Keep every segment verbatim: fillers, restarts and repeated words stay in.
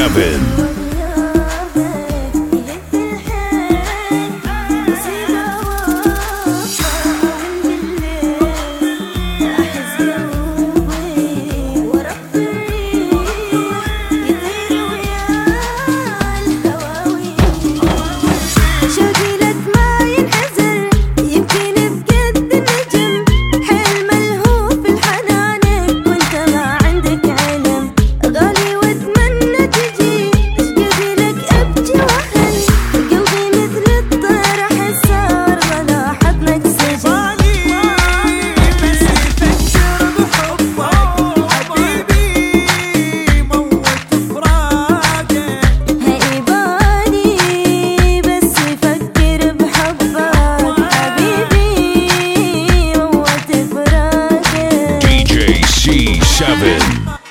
seven. Seven.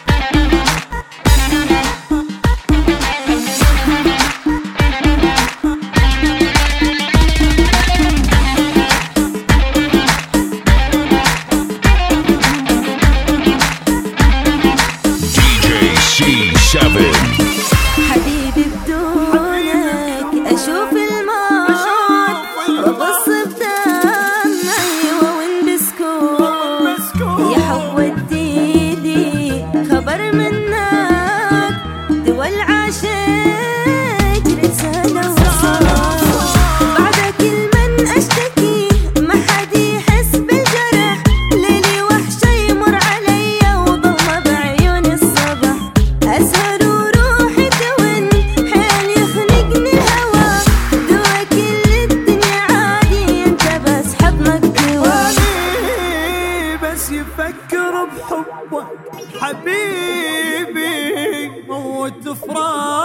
D J C seven. حبيبي بدونك أشوف الموت وأبص بدمعي وأون بسكوت يا حب وديدي خبر منك دول عاشق رسالة وصال بعد كل من أشتكي ما حد يحس بالجرح ليلي وحشة يمر علي وضلمة بعيون الصبح أسهر وروحي تون حيل يخنقني الهوى دوا كل الدنيا عادي انت بس حضنك دواني بس يفكر بحبك حبيبي موت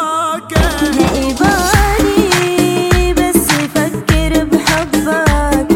فراقك يا إيباني بس يفكر بحبك